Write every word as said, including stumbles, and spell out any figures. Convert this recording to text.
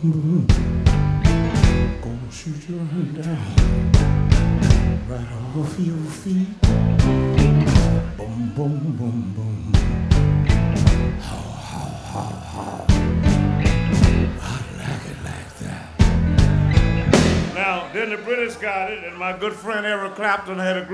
boom. Gonna shoot you right down, right off your feet. Boom, boom, boom, boom. How, how, how, how. I like it like that. Now, then the British got it, and my good friend Eric Clapton had a group.